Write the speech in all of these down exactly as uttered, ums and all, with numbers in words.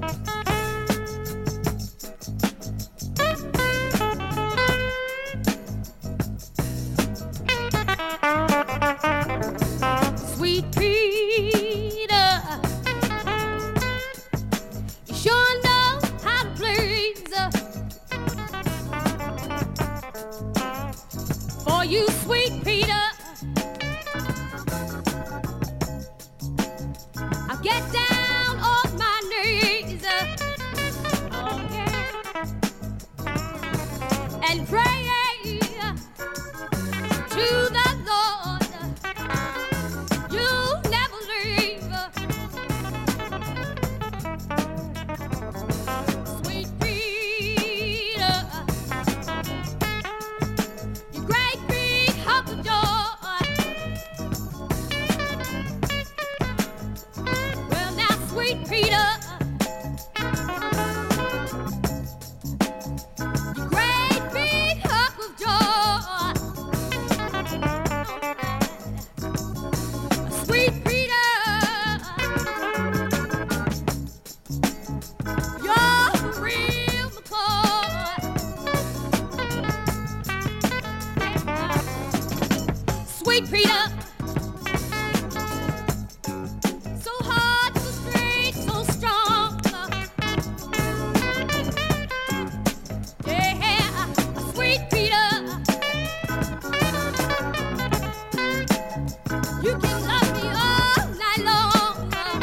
Sweet Peter, you sure know how to please. For you, Sweet Peter, I get down on my knees, oh yeah, and pray to the Lord. You never leave, Sweet Peter. You great big hunk of joy. Well now, Sweet Peter, you great big hunk of joy. Sweet Peter, you're the real McCoy. Sweet Peter, so hard, so straight, so strong. Yeah, Sweet Peter, you can love me all night long.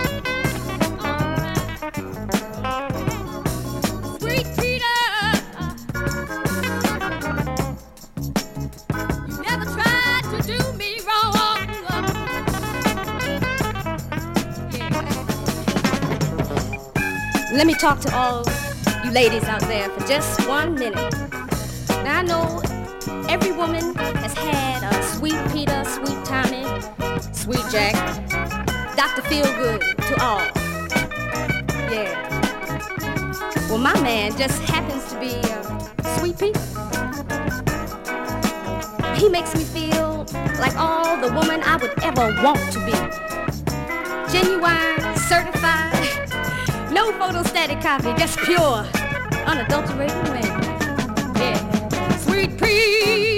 Sweet Peter, you never tried to do me wrong. Yeah. Let me talk to all you ladies out there for just one minute. Now I know every woman has had a Sweet Peter, Sweet Tommy, Sweet Jack, Doctor Feelgood to all. Yeah. Well, my man just happens to be uh, Sweet Peter. He makes me feel like all the woman I would ever want to be. Genuine, certified, no photostatic copy, just pure, unadulterated man. Yeah. Sweet Peter.